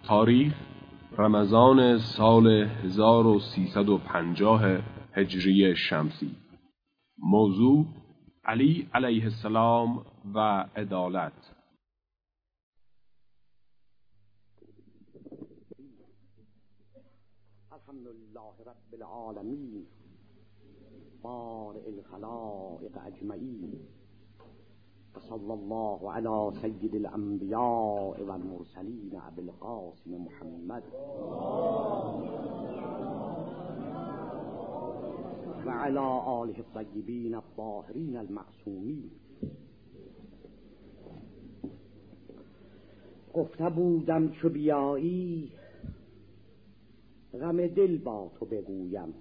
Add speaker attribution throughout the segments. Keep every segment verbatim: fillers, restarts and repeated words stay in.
Speaker 1: تاریخ رمضان سال هزار و سیصد و پنجاه هجری شمسی. موضوع علی علیه السلام و عدالت.
Speaker 2: الحمدلله رب العالمین بارئ الخلائق اجمعین و صلی الله علی سید الانبیاء و المرسلین ابی القاسم محمد و علی آله الطیبین الطاهرین المعصومین. گفته بودم چو بیایی غم دل با تو بگویم،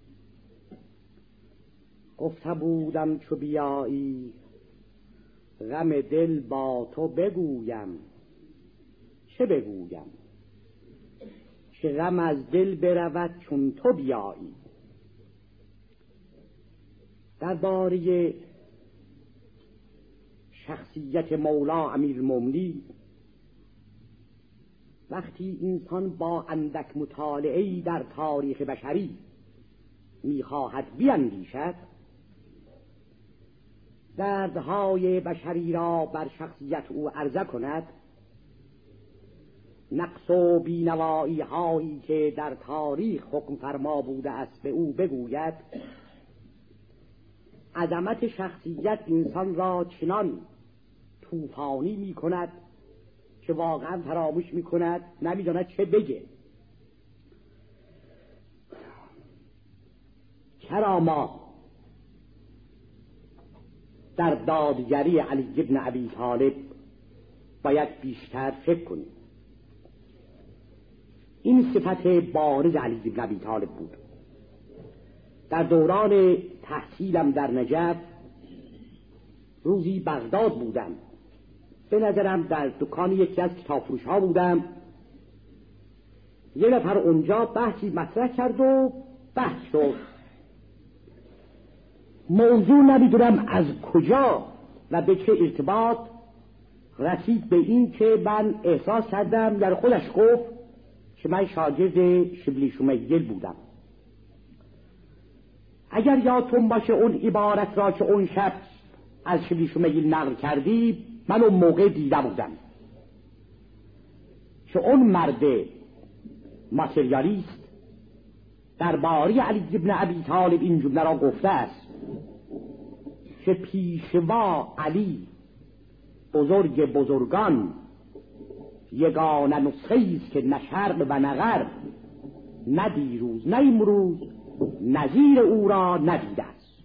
Speaker 2: گفته بودم چو بیایی غم دل با تو بگویم. چه بگویم که غم از دل برود چون تو بیایی. درباره شخصیت مولا امیرالمومنین وقتی انسان با اندک مطالعه‌ای در تاریخ بشری می‌خواهد بیندیشد، دردهای بشری را بر شخصیت او عرضه کند، نقص و بینوایی هایی که در تاریخ حکم فرما بوده است به او بگوید، عظمت شخصیت انسان را چنان طوفانی می کند که واقعا فراموش می کند، نمی داند چه بگه. چرا ما در دادگری علی بن ابی طالب باید بیشتر فکر کنیم؟ این صفت بارز علی بن ابی طالب بود. در دوران تحصیلم در نجف روزی بغداد بودم، به نظرم در دکان یکی از کتابفروش ها بودم. یه نفر اونجا بحثی مطرح کرد و بحث شد. موضوع نمیدونم از کجا و به چه ارتباط رسید به این که من احساس کردم در خودش گفت که من شاگرد شبلی شمیل بودم. اگر یادتون باشه اون عبارت را که اون شب از شبلی شمیل نقل کردی من اون موقع دیده بودم که اون مرد ماتریالیست درباره علی بن ابی طالب این جمله را گفته است که پیشوا علی بزرگ بزرگان یگانه نسخه است که نه شرق و نه غرب، نه دیروز نه امروز نظیر او را ندیده است.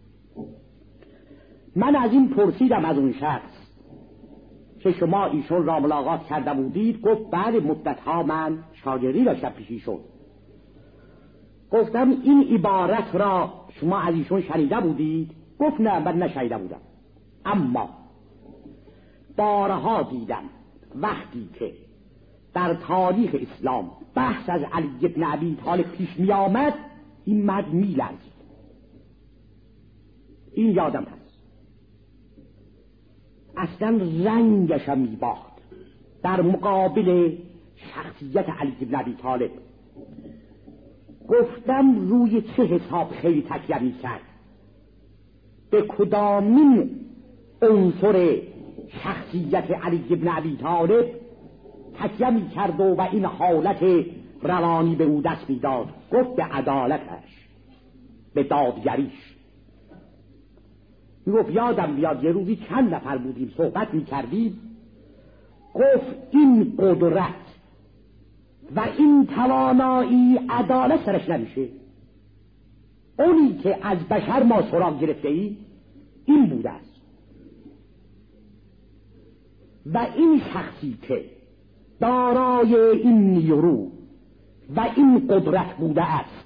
Speaker 2: من از این پرسیدم از اون شخص که شما ایشون را ملاقات کرده بودید؟ گفت بعد مدتها من شاگردی داشتم پیش ایشون. گفتم این عبارت را شما از ایشون شنیده بودید؟ گفت نه من نشنیده بودم، اما بارها دیدم وقتی که در تاریخ اسلام بحث از علی بن ابی طالب پیش می آمد این مرد می لرزید. این یادم هست. اصلا رنگشم می باخت در مقابل شخصیت علی بن ابی طالب. گفتم روی چه حساب خیلی تکیه می کرد؟ به کدامین عنصر شخصیت علی بن ابی طالب تکیه می کرد و, و این حالت روانی به او دست می داد؟ گفت به عدالتش، به دادگریش. می گفت یادم بیاد یه روزی چند نفر بودیم صحبت می کردیم، گفت این قدرت و این توانایی عدالت سرش نمیشه. اونی که از بشر ما سراغ گرفته ای این بوده است و این شخصی که دارای این نیرو و این قدرت بوده است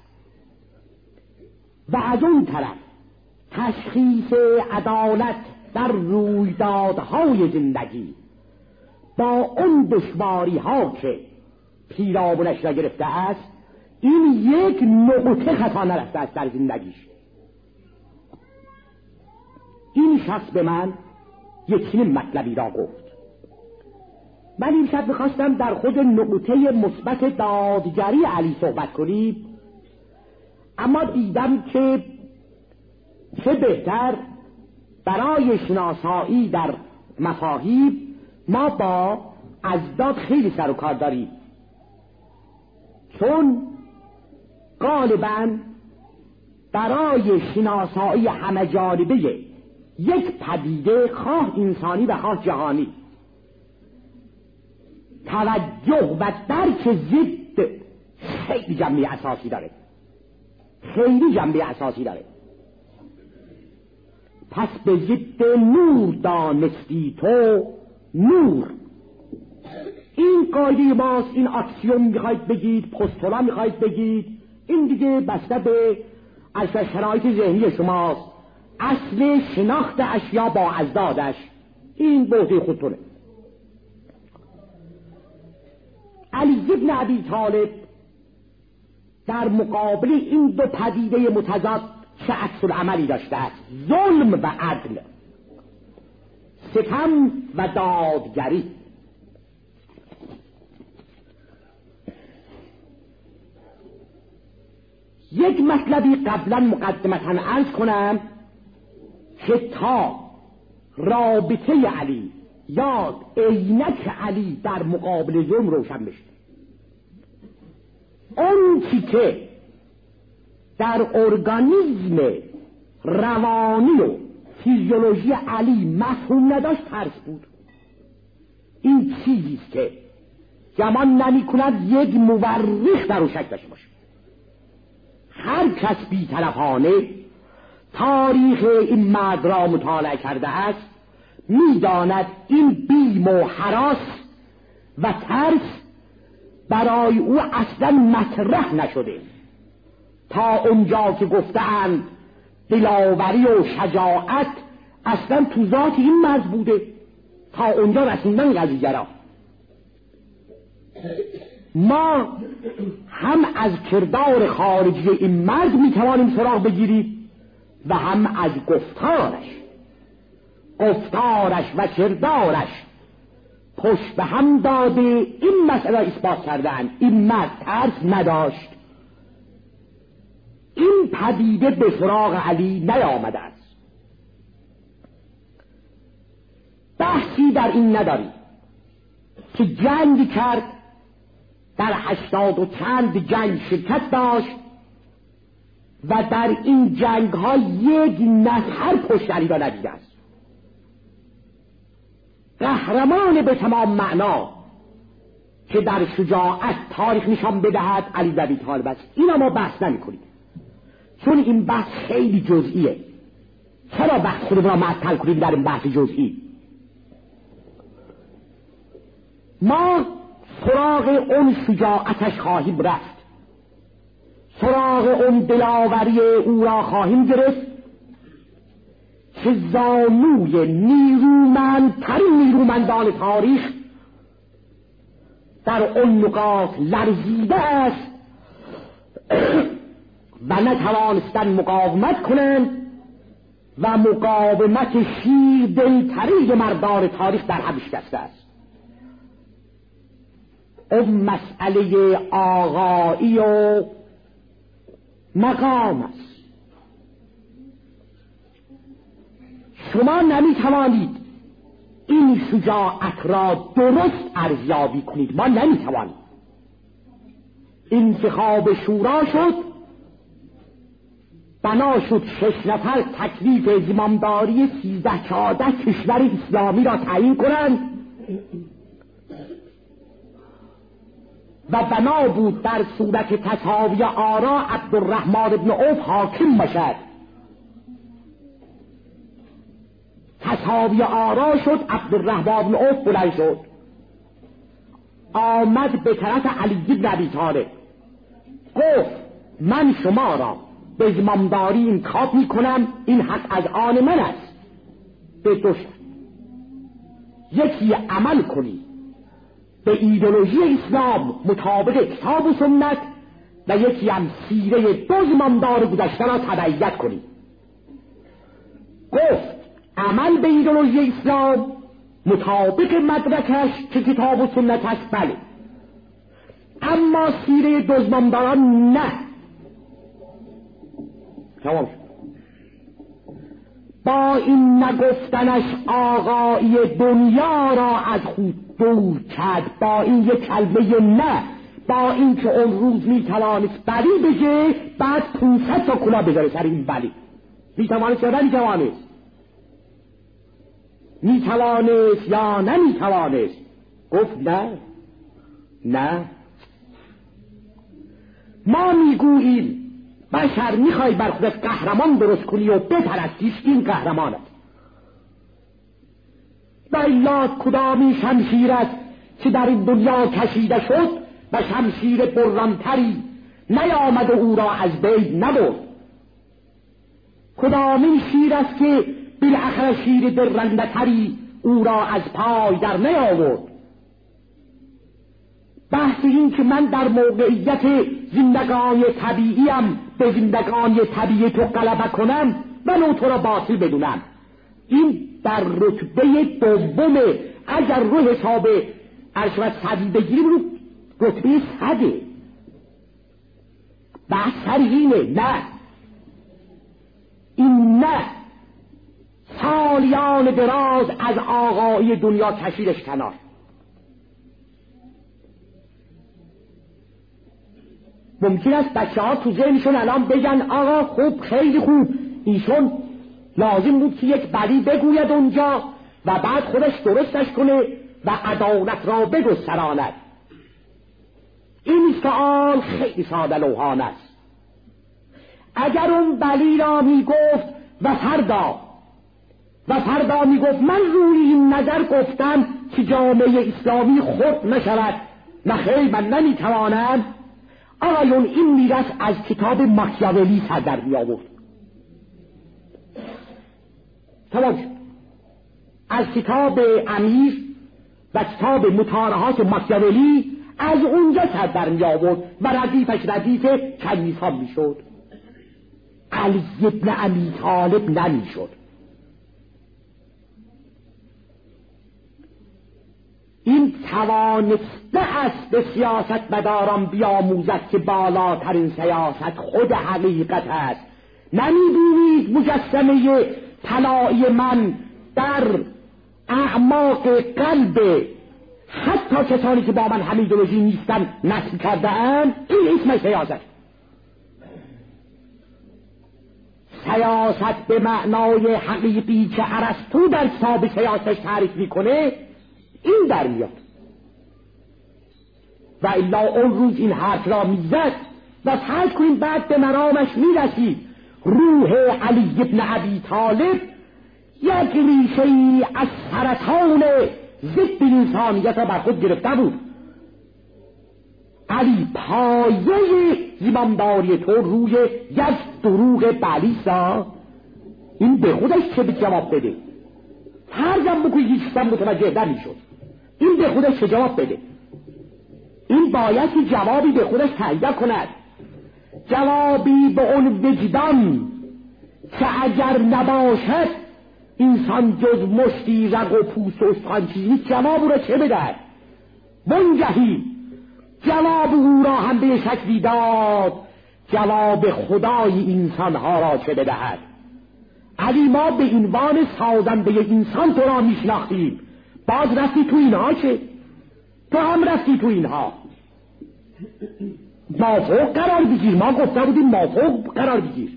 Speaker 2: و از اون طرف تشخیص عدالت در رویدادهای زندگی با اون دشواری ها که پیرامونش را گرفته است، این یک نقطه خطا نرفته است در زندگیش. این شخص به من یک چنین مطلبی را گفت من این شب میخواستم در خود نقطه مثبت دادگری علی صحبت کنیم، اما دیدم که چه بهتر برای شناسایی در مفاهیم ما با اضداد خیلی سر و کار داریم، چون غالباً برای شناسایی همه جانبه یک پدیده، خواه انسانی و خواه جهانی، توجه و درک ضد خیلی جنبه اساسی داره، خیلی جنبه اساسی داره. پس به ضد نور دانستی تو نور، این قاعده ماست. این اکسیوم میخواید بگید، پستولا میخواید بگید، این دیگه بسته به از شرایط ذهنی شماست. اصل شناخت اشیا با اضدادش این بوده خودتونه. علی بن ابی طالب در مقابل این دو پدیده متضاد چه عکس العملی داشته است؟ ظلم و عدل، ستم و دادگری. یک مطلبی قبلا مقدمتا عرض کنم که تا رابطه علی یا عینک علی در مقابل ظلم روشن بشه. اون چی که در ارگانیزم روانی و فیزیولوژی علی مفهوم نداشت ترس بود. این چیزیست که گمان نمی کند یک مورخ در او شک داشته باشه. هر کس بی‌طرفانه تاریخ این مرد را مطالعه کرده است می‌داند این بیم و هراس و ترس برای او اصلا مطرح نشده تا اونجا که گفتند دلاوری و شجاعت اصلا تو ذات این مرد بوده. تا اونجا رسیدن قضیه را ما هم از کردار خارجی این مرد میتوانیم سراغ بگیریم و هم از گفتارش گفتارش و کردارش پشت به هم داده این مسئله اثبات کردن این مرد ترس نداشت. این پدیده به سراغ علی نیامده است. بحثی در این نداری که جنگ کرد، در هشتاد و چند جنگ شرکت داشت و در این جنگ ها یک نفر پشت علی را ندیده است. قهرمان به تمام معنا که در شجاعت تاریخ نشان بدهد علی بن ابی طالب است. اینا ما بحث نمی کنیم چون این بحث خیلی جزئیه. چرا بحث خود را معطل کنیم در این بحث جزئی؟ ما سراغ اون شجاعتش خواهیم رفت، سراغ اون دلاوری او را خواهیم گرفت که زانوی نیرومندترین نیرومندان تاریخ در اون نقاط لرزیده است و نتوانستن مقاومت کنند و مقاومت شیر دلترین مردان تاریخ در هم شکسته است. اون مسئله آقایی و مقام است. شما نمیتوانید این شجاعت را درست ارزیابی کنید. ما نمیتوانیم. انتخاب شورا شد، بنا شد شش نفر تکلیف زمامداری سیزده چهارده کشور اسلامی را تعیین کنند و بنا بود در صورت تساوی آرا عبدالرحمن بن عوف حاکم باشد. تساوی آرا شد، عبدالرحمن بن عوف بلند شد، آمد به طرف علی بن ابی طالب گفت من شما را به زمامداری انتخاب می کنم، این حق از آن من است. به دو شرط: یکی عمل کنی به ایدئولوژی اسلام مطابق کتاب و سنت و یکی هم سیره دو زمامدار گذشته را تبعیت کنی. گفت عمل به ایدئولوژی اسلام مطابق مدرکش که کتاب و سنت است بله، اما سیره دزمانداران نه. تمام شد. با این نگفتنش آقایی دنیا را از خود دور کرد، با این یک کلمه نه، با این که اون روز میتوانست بلی بگه بعد پونصد تا کلا بذاره سر این بلی. میتوانست یا نمیتوانست؟ میتوانست یا نمیتوانست؟ گفت نه نه. ما میگوییم بشر میخوای بر خودت قهرمان درست کنی و بپرستیش، این قهرمان است. و یاد کدامی شمشیر است که در این دنیا کشیده شد و شمشیر برانتری نیامد و او را از بین نبرد. کدامین شیر است که بالاخره شیر برندتری او را از پای در نیاورد. بحث این که من در موقعیت زندگانی طبیعیم به زندگانی طبیعی تو غلبه کنم من تو را باطل بدونم، این در رتبه دومه. اگر رو حساب عرش و صدی بگیریم رو رتبه صده. بحث سر اینه. نه این نه سالیان دراز از آقای دنیا کشیدش کنار. ممکن است بچه ها تو ذهنشون الان بگن آقا خوب خیلی خوب، ایشون لازم بود که یک بلی بگوید اونجا و بعد خودش درستش کنه و عدالت را بگستراند. این سوال خیلی ساده لوحانه است. اگر اون بلی را میگفت و فردا و فردا میگفت من روی این نظر گفتم که جامعه اسلامی خود نشود، نخیر من نمیتوانم، آقایون این میراث از کتاب ماکیاولی سر در می آورد. تمام شد. از کتاب امیر و کتاب مطالعات ماکیاولی از اونجا سر در می آورد و ردیفش ردیف کنیسان می شد. علی ابن ابی طالب نمی شد. این توانسته است به سیاست مداران بیاموزد که بالاترین سیاست خود حقیقت است. نمی‌بینید مجسمه طلایی من در اعماق قلب حتی کسانی که با من هم ایدئولوژی نیستن نصب کرده اند؟ این اسم سیاست. سیاست به معنای حقیقی که ارسطو در کتاب سیاستش تعریف میکنه این در میاد. و الا اون روز این حرف را میزد و فرض کنیم بعد به مرامش میرسید روح علی ابن ابی طالب یک ریشه‌ای از سرطان ضد انسانیت را بر خود گرفته بود. علی پایه زمامداری تو روی یک دروغ بلیسا، این به خودش چه به جواب بده؟ فرضم بکنی هیچ کس متوجه نمیشد، این به خودش چه جواب بده؟ این باید که جوابی به خودش تهیه کند، جوابی به اون وجدان که اگر نباشد انسان جز مشتی رگ و پوست و استخوان چیزی، جواب را چه بدهد؟ منجهی جواب او را هم به شکلی داد جواب خدای انسانها را چه بدهد. علی ما به عنوان سازنده انسان تو را میشناختیم، باز رفتی تو اینها چه؟ تو هم رفتی تو اینها. مافوق قرار بگیر، ما گفته بودیم مافوق قرار بگیر.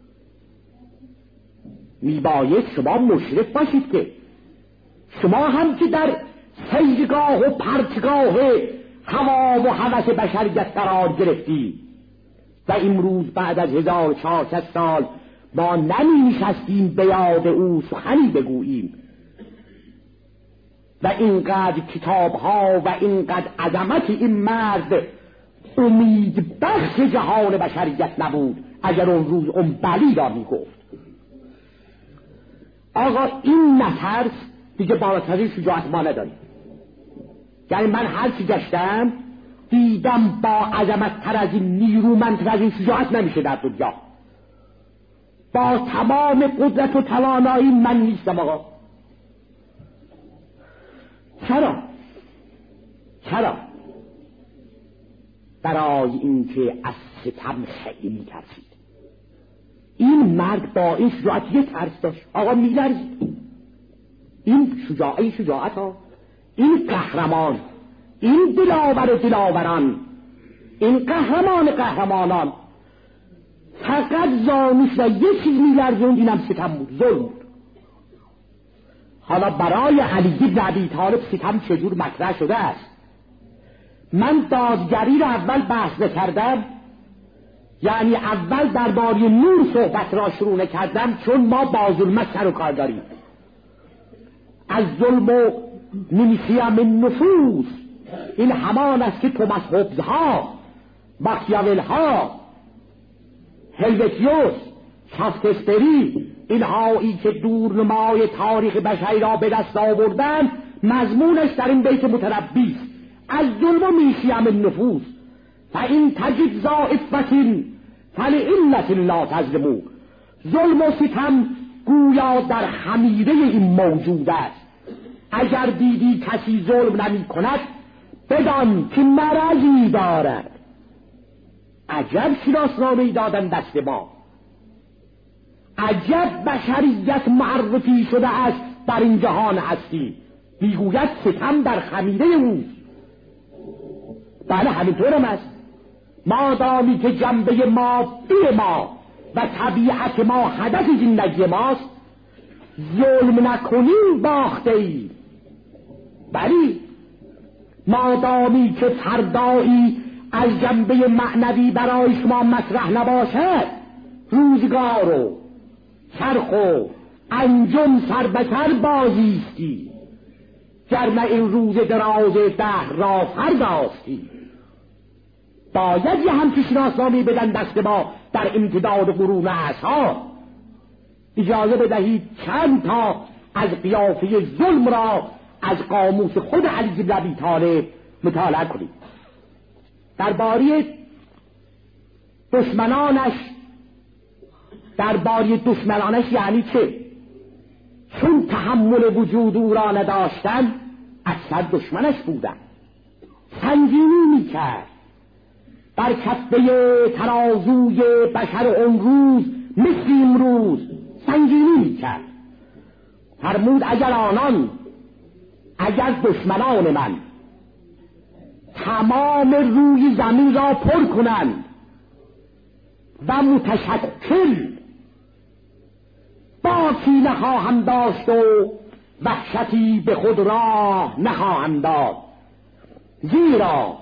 Speaker 2: میباید شما مشرف باشید که شما هم که در سیدگاه و پرتگاه هوا و هوس بشریت قرار گرفتی و امروز بعد از هزار و چهارصد سال ما نمی نشستیم به یاد او سخنی بگوییم و اینقدر کتاب ها و اینقدر عظمت این مرد امید بخش جهان بشریت نبود اگر اون روز اون بلی را می گفت. آقا این نترس دیگه بالاترین شجاعت ما نداریم. یعنی من هر چی گشتم دیدم با عظمت تر از این، نیرومندتر از این شجاعت نمیشه در دنیا. با تمام قدرت و توانایی من نیستم آقا. چرا؟ چرا؟ برای اینکه از ستم خیلی می‌ترسید. این مرد با این شجاعت یه ترس داشت، آقا می‌لرزید. این شجاعی شجاعت ها، این قهرمان، این دلاور دلاوران، این قهرمان قهرمانان، فقط زانوش و یه چیز می‌لرزوند، اینم ستم بود، ظلم بود. حالا برای علی بن ابی طالب ستم چجور مطرح شده است؟ من دادگری رو اول بحث کردم، یعنی اول درباره نور صحبت را شروع نکردم، چون ما با ظلمت سر و کار داریم. از ظلم و نمیسیم نفوس، این همان است که توماس هوبز ها، ماکیاول ها، هلوتیوس، شافتسبری، اینهایی که دورنمای تاریخ بشری را به دست آوردن، مضمونش در این بیت متنبی است. از ظلم و میسیم النفوس فإن تجد ذا عفة فلعلة لا تظلموا. ظلم و ستم گویا در خمیره این موجود است. اگر دیدی کسی ظلم نمی کند، بدان که مرضی دارد. عجب شناسنامه‌ای دادن دست ما، عجب بشریت معرفی شده است در این جهان هستی. میگوید ستم در خمیره اوست. بله همینطورم است. مادامی که جنبه مادی ما و طبیعت ما هدف زندگی ماست، ظلم نکنیم باخته ای. بلی مادامی که فردایی از جنبه معنوی برای شما مطرح نباشد، روزگار و چرخ و انجم سر به سر بازیستی، گرنه این روز دراز دهر را فرداستی. باید یه همچی شناسنامه‌ای بدن دست ما در امتداد قرون اعصار. اجازه بدهید چند تا از قیافه ظلم را از قاموس خود علی بن ابی طالب مطالعه کنید. درباره دشمنانش درباره دشمنانش یعنی چه؟ چون تحمل وجود او را نداشتن، اکثر دشمنش بودن. سنگینی میکرد بر کفه ترازوی بشر امروز، مثل امروز سنگینی میکرد. فرمود اگر آنان، اگر دشمنان من تمام روی زمین را پر کنند و متشکل باکی نخواهم داشت و وحشتی به خود راه نخواهم داد، زیرا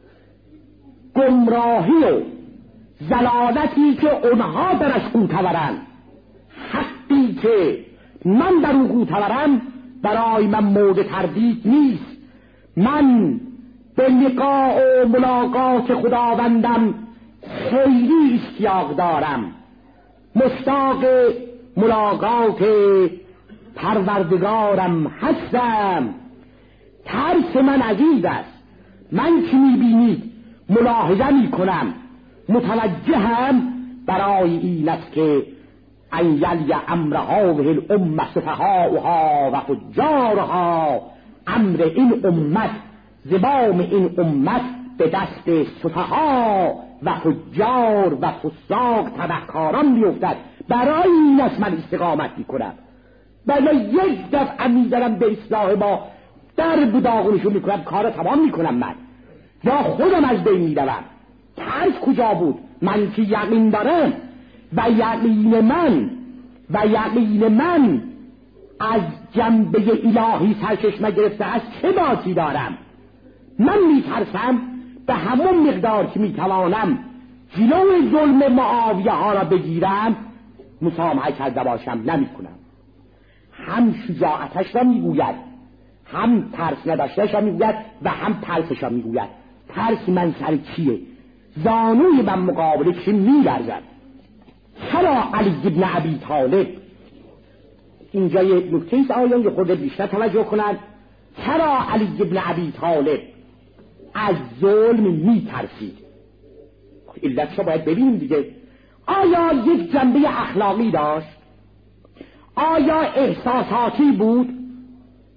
Speaker 2: گمراهی و ضلالتی که اونها درش قوتورند، حقی که من در اون قوتورم، برای من مورد تردید نیست. من به لقاء و ملاقات خداوندم خیلی اشتیاق دارم، مشتاق ملاقات پروردگارم هستم. ترس من عزیز است. من که میبینید ملاحظه میکنم، متوجهم برای این است که ان یلی امر هذه الامه سفهاؤها و فجارها، امر این امت، زمام این امت به دست سفها و فجار و فساق تبهکاران بیفتد. برای این است من استقامت میکنم. بله یک دفعه میذارم به اصلاح ما در بداغونشون میکنم، کار تمام میکنم من، یا خودم از بین میدوم. ترس کجا بود؟ من که یقین دارم و یقین من و یقین من از جنبه الهی سرچشمه گرفته است. چه باکی دارم؟ من میترسم به همون مقدار که میتوانم جلوی ظلم معاویه ها را بگیرم، مسامحه کرده باشم، نمیکنم. هم شجاعتش را میگوید، هم ترس نداشتش را میگوید و هم ترسش را میگوید. ترس من سر چیه؟ زانوی من مقابل چی میلرزد؟ چرا علی بن ابی طالب، اینجا یک نکته است آیا یه خورده بیشتر توجه کنند، چرا علی بن ابی طالب از ظلم میترسید؟ علتش را باید ببینیم دیگه. آیا یک جنبه اخلاقی داشت؟ آیا احساساتی بود؟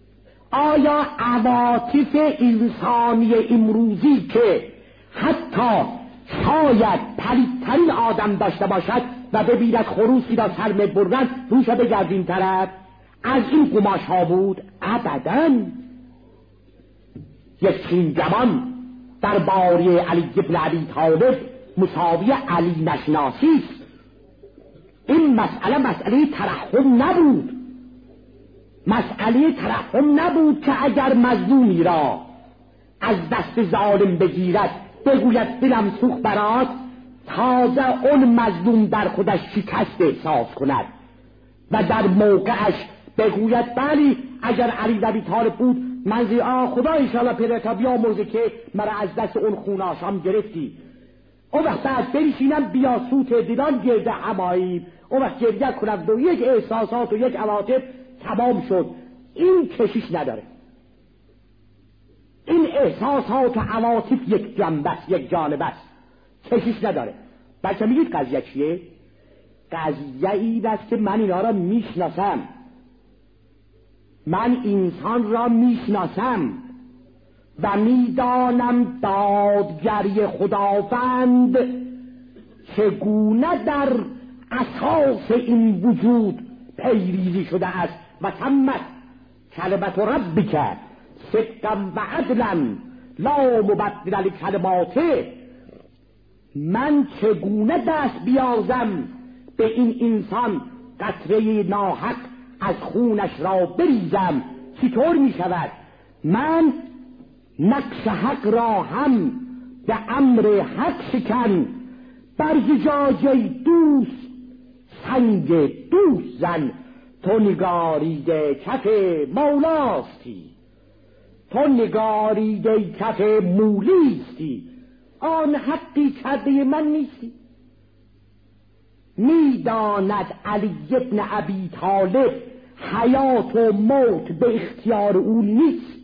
Speaker 2: آیا عواطف انسانی امروزی که حتی شاید پلیدترین آدم داشته باشد و ببیند خروسی را سرمه بردن روش بگردیم طرف، از این قماش ها بود؟ ابداً. یک چین جوان در باره علی بن ابی طالب مساوی علی نشناسی است. این مسئله مسئله ترحم نبود، مسئله ترحم نبود که اگر مظلومی را از دست ظالم بگیرد بگوید دلم سوخت برات، تازه اون مظلوم در خودش شکست احساس کند و در موقعش بگوید بلی اگر علی بن ابی طالب بود من زی آه خدا انشاءالله پیدا تا بیامرزه که مرا از دست اون خوناشام گرفتی. اون وقت بعد بریشینم بیا سوت دیدان گرده همایی، اون وقت گریه کنم و یک احساسات و یک عواطف تمام شد. این کشش نداره. این احساسات و عواطف یک جنبه است، یک جانبه است، کشش نداره. بلکه میگید قضیه چیه؟ قضیه این است که من اینا را میشناسم، من انسان را میشناسم و میدانم دادگری خداوند چگونه در اساس این وجود پیریزی شده است. و تمت کلمت ربک صدقا و عدلا لا مبدل لکلماته. من چگونه دست بیازم به این انسان قطره ناحق از خونش را بریزم؟ چطور می شود؟ من نقش حق را هم به امر حق شکن، بر زجاجه دوست سنگ دوست زن. تو نگاریده کف مولاستی، تو نگاریده کف مولیستی، آن حقی کرده من نیستی. میداند علی بن ابی طالب حیات و موت به اختیار او نیست.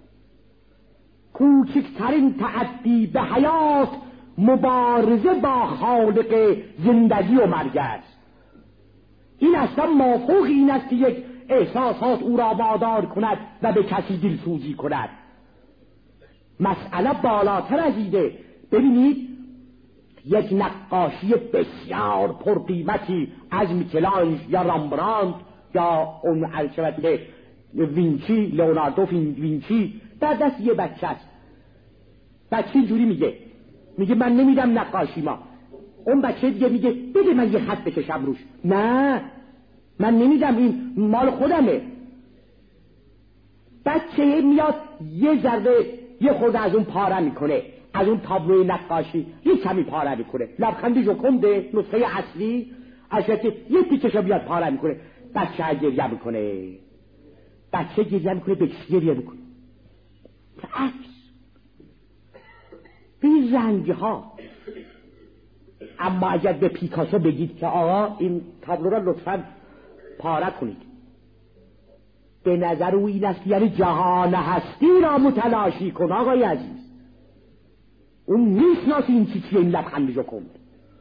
Speaker 2: کوچکترین تعدی به حیات مبارزه با خالق زندگی و مرگ است. این اصلا مافوق این است که یک احساسات او را وادار کند و به کسی دلسوزی کند. مسئله بالاتر از ایده. ببینید یک نقاشی بسیار پرقیمتی از میکلانژ یا رامبراند یا اون البته وینچی، لئوناردو وینچی در دست یه بچه است. بچه اینجوری میگه میگه من نمیدم نقاشی ما. اون بچه دیگه میگه بده من یه خط بکشم روش. نه من نمیدم، این مال خودمه. بچه میاد یه ذره یه خورده از اون پاره میکنه، از اون تابلوی نقاشی یه کمی پاره میکنه، لبخندی جوکنده نسخه اصلی اشیاء یه تیکشو بیاد پاره میکنه. بچه گریه میکنه، بچه گریه میکنه، بچه گریه میکنه. عکس این رنگ ها. اما اگر به پیکاسو بگید که آقا این تابلو را لطفاً پاره کنید، به نظر او این است یعنی جهان هستی را متلاشی کن. آقای عزیز اون میشناسی این چی چیه، این لبخندی رو کن.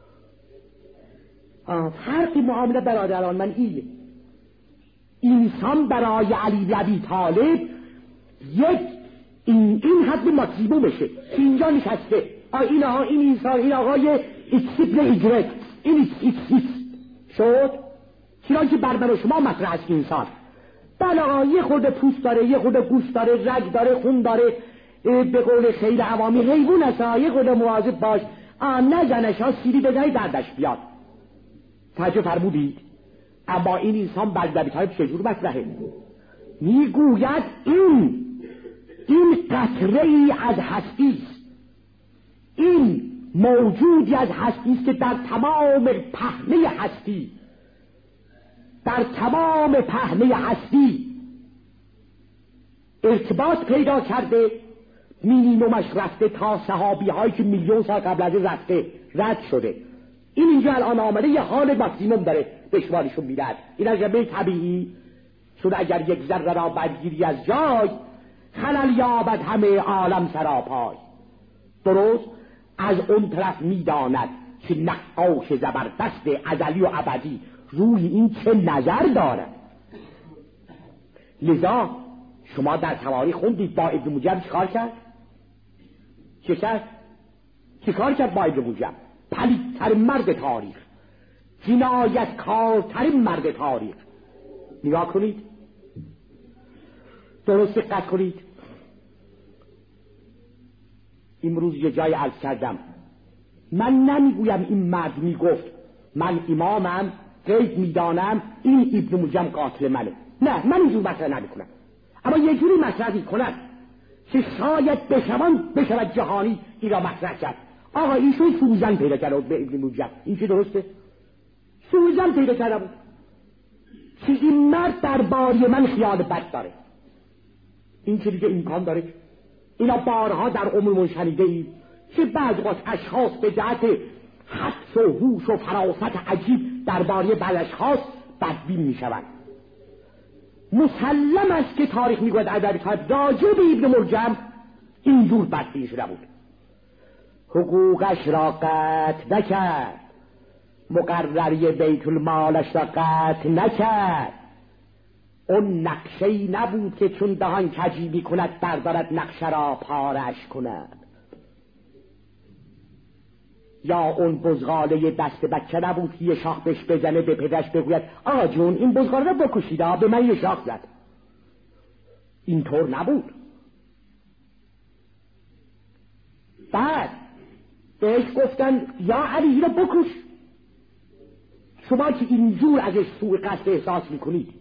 Speaker 2: فرق معامله برادران من اینه. انسان برای علی بن ابی طالب یک این, این حد ماکسیمومشه که اینجا نشسته. این آقا این انسان، این آقای اکسیبل ایگرک، این ایکس ایکس شد چنانچه بر من و شما مطرح است. انسان بله آقا یه خورده پوست داره، یه خورده گوشت داره، رگ داره، خون داره، به قول خیلی عوامی حیوان است. یه خورده مواظب باش نزنش ها سیری بزنی دردش بیاد. توجه فرمودید؟ اما این انسان بر ابی طالب چجور مطرحه؟ میگوید این این قطره ای از هستی است، این موجودی از هستی است که در تمام پهنه هستی در تمام پهنه هستی ارتباط پیدا کرده. مینیمومش رفته تا صحابی هایی که میلیون سال قبل از رفته رد شده. این اینجا الان آمده یه حال ماکسیموم داره به شمارشون میدهد. این از جنبه طبیعی، چون اگر یک ذره را برگیری از جای خلل یابد همه عالم سراپای. درست از اون طرف میداند که نقاش زبردست ازلی و ابدی روی این چه نظر دارد. لذا شما در تواریخ خوندید با ابن موجب چیکار کرد؟ چه کرد؟ چیکار کرد با ابن موجب؟ پلیدترین مرد تاریخ، جنایتکارترین مرد تاریخ. نگاه کنید، درست دقت کنید. امروز یه جای عرض کردم، من نمیگویم این مرد میگفت من امامم، غیب میدانم، این ابن موجب قاتل منه. نه، من اینجور مطرح نمیکنم، اما یه جوری مطرح میکنم که شاید بشوان بشود جهانی این را مطرح کرد. آقا ایشون سوزن پیدا کرده به ابن موجب، این چه درسته؟ سوزن پیدا کرده بود که این مرد درباره من خیال بد داره. این چه دیگه امکان داره؟ اینا بارها در عموم شنیده اید که بعض وقت اشخاص به جهت حدس و هوش و فراست عجیب درباره بعض اشخاص بدبین میشوند. مسلم است که تاریخ میگوید ادبی طالب راجع به ابن موجب اینجور بدبین شده بود. حقوقش را قطع نکرد، مقرری بیت المالش را قطع نکرد. اون نقشه‌ای نبود که چون دهان کجی کند بردارد نقشه را پارش کند، یا اون بزغاله دست بچه نبود که یه شاخ بهش بزنه به پدرش بگوید آقا جون این بزغاله رو بکشید، به من یه شاخ زد. اینطور نبود. بعد بهش گفتن یا علی رو بکش. شما که اینجور ازش سوء قصد احساس میکنید،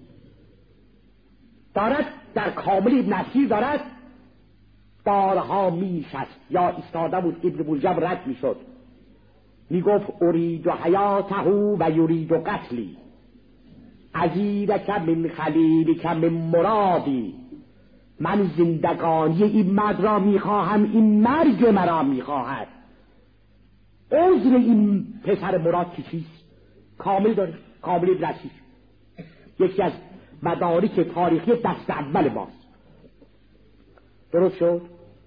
Speaker 2: دارد در کامل ابن اسیر دارد بارها میشست یا ایستاده بود، ابن موجب رد میشد، میگفت ارید و حیاته و یرید و قتلی، عزیرک من خلیلک من مرادی. من زندگانی این مرد را میخواهم، این مرگ مرا میخواهد. عذر این پسر مراد که چیست؟ کامل داره، کامل ابن اسیر یکی از مدارک تاریخی دست اول ماست. درست شد؟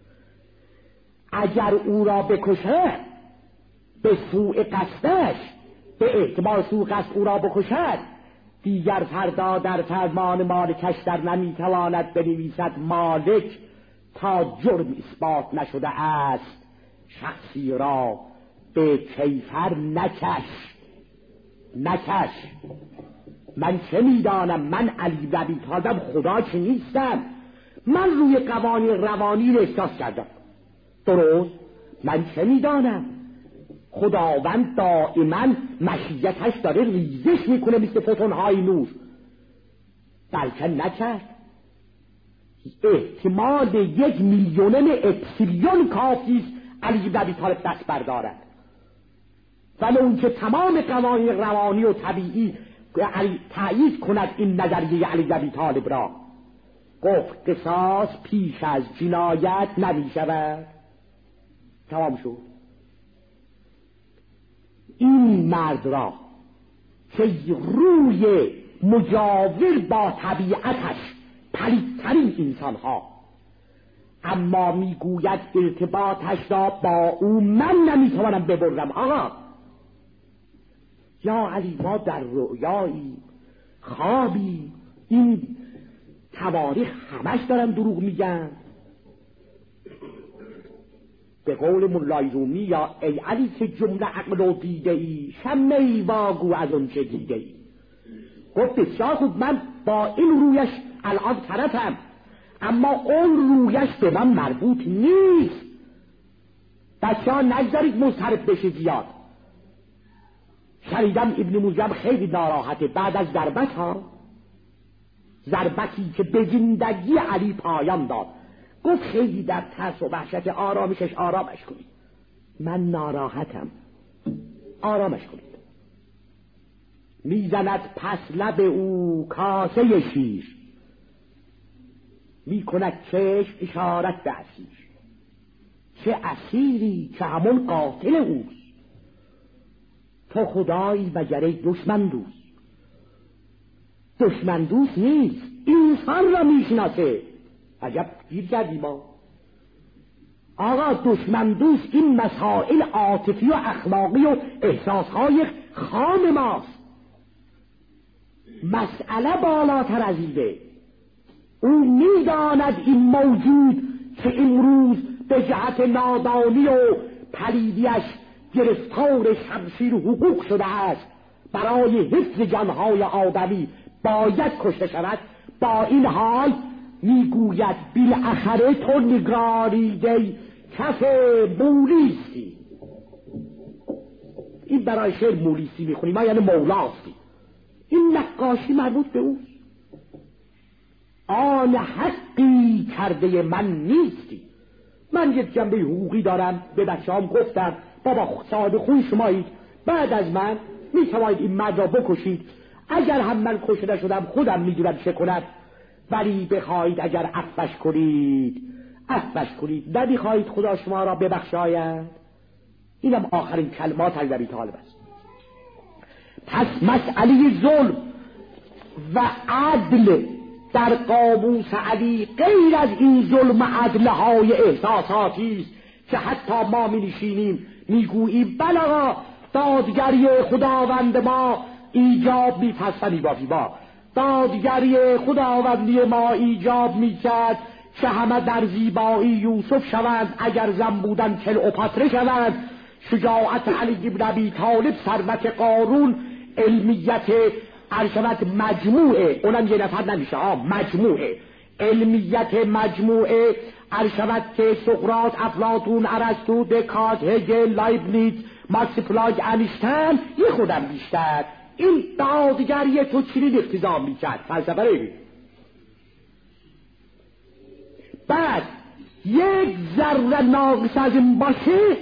Speaker 2: اگر او را بکشه به سوء قصدش، به احتمال سوء قصد او را بکشد، دیگر فردا در فرمان مالکش در نمیتواند بنویسد مالک تا جرم اثبات نشده است شخصی را به کیفر نکش نکش. من چه میدانم؟ من علی بن ابی طالب خدا چه نیستم؟ من روی قوانین روانی رو احساس کردم. درست؟ من چه میدانم؟ خداوند دائما مشیتش داره ریزش میکنه مثل فوتونهای نور. بلکه نکرد. احتمال یک میلیونم اپسیلیون کافیست علی بن ابی طالب دست بردارد، ولی اون که تمام قوانین روانی و طبیعی تأیید کند این نظریه علی بن ابی طالب را. گفت قصاص پیش از جنایت نمی شود. تمام شد. این مرد را که روی مجاور با طبیعتش پلیدترین انسان ها، اما میگوید ارتباطش را با او من نمیتوانم ببرم. آقا یا علی ما در رؤیایی خوابی، این تواریخ همش دارن دروغ میگن. به قول مولای رومی یا ای علی که جمله عقل و دیده ای شمه ای واگو از اون چه دیده ای. گفت بسیار خوب، من با این رویش الان طرفم، اما اون رویش به من مربوط نیست. بچه ها نگذارید مضطرب بشه زیاد. شنیدم ابن موجب خیلی ناراحته بعد از ضربت ها، ضربتی که به زندگی علی پایان داد. گفت خیلی در ترس و وحشت، آرامشش آرامش کنید. من ناراحتم، آرامش کنید. میزند پس لب او کاسه شیر، میکند چشم اشارت به اسیر. چه اسیری که همون قاتل اوست. تو خدایی مگر دشمن دوست؟ دشمن دوست نیست، انسان را میشناسه. عجب گیر کردیم ما. آقا دشمن دوست این مسائل عاطفی و اخلاقی و احساسهای خام ماست. مسئله بالاتر از اینه. او میداند این موجود که امروز به جهت نادانی و پلیدیش گرفتار شمشیر حقوق شده است، برای حفظ جانهای آدمی باید کشته شود. با این حال میگوید بالاخره تو نگاریده کف مولیستی. این برای شعر مولیسی میخونی، ما یعنی مولاستی. این نقاشی مربوط به اوست. آن حقی کرده من نیستی. من یک جنبه حقوقی دارم، به بچه هم گفتم بابا صاحب خوی شمایید، بعد از من میتواید این مرد را بکشید. اگر هم من کشته شدم خودم میدونم چه کنم، ولی بخواید اگر عفوش کنید عفوش کنید، نمیخواهید خدا شما را ببخشاید. اینم آخرین کلمات از ابی طالب است. پس مسئله ظلم و عدل در قاموس علی غیر از این ظلم عدل های احساساتی است که حتی ما می نشینیم میگوییم بلا دادگری خداوند ما ایجاب می پسنی بافی با دادگری خداوندی ما ایجاب می کرد که همه در زیبایی یوسف شوند، اگر زن بودن کلئوپاترا شوند. شجاعت علی بن ابی طالب، ثروت قارون، علمیت ارشد مجموعه، اونم یه نفر نمیشه ها، مجموعه علمیت مجموعه ارشد که سقراط، افلاطون، ارسطو، دکارت، هگل، لایبنیتز، ماکس پلاک، انیشتین یه خودم بیشتر. این دادگری تو چنین اقتضا میکرد فلسفه رو. بعد یک ذره ناقص از این باشه،